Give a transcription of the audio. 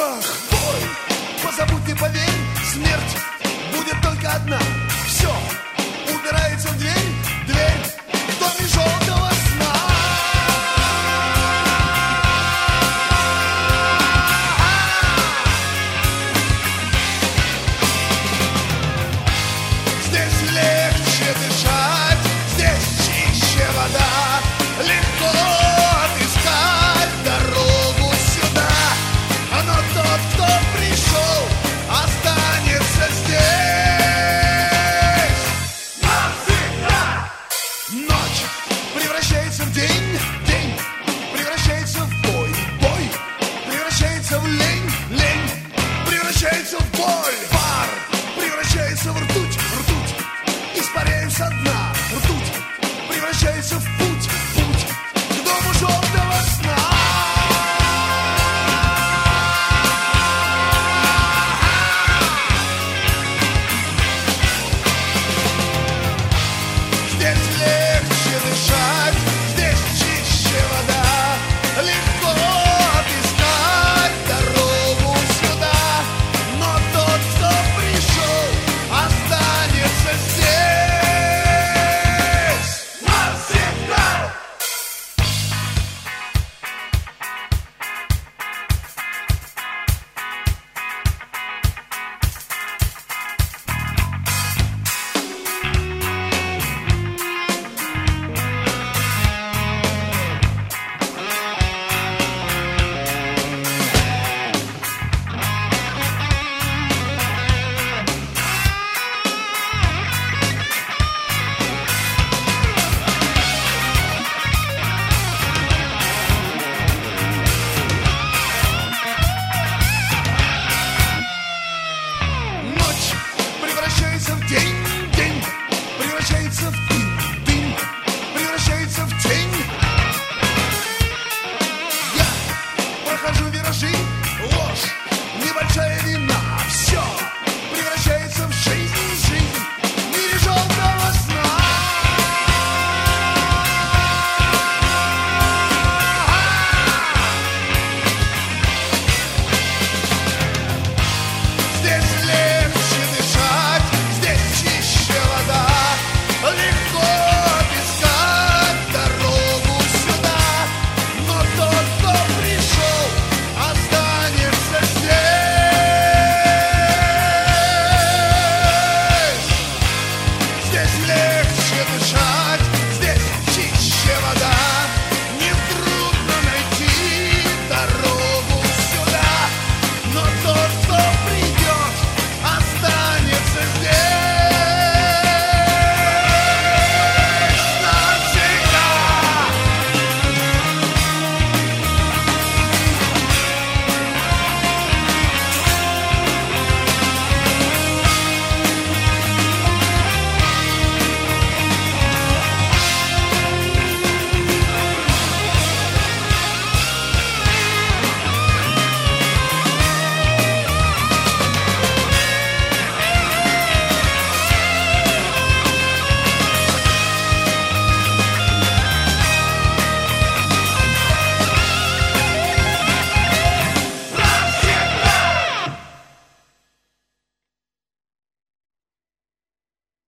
страх, боль. Позабудь, не поверь, смерть будет только одна. Все убирается в дверь, дверь в доме желтого сна. Здесь легче дышать, здесь чище вода. Легко отыскать дорогу сюда. Но тот, кто пришел, останется здесь навсегда. Ночь превращается в день, день превращается в бой, бой превращается в лень, лень превращается в боль, пар превращается в ртуть, ртуть испаряется со дна, ртуть превращается в путь, путь к дому желтого сна. Здесь легче дышать, здесь чище вода. Легко отыскать дорогу сюда. Но тот, кто пришел, останется здесь навсегда. Ночь превращается в день, день превращается в дым, дым превращается в тень. Я прохожу виражи,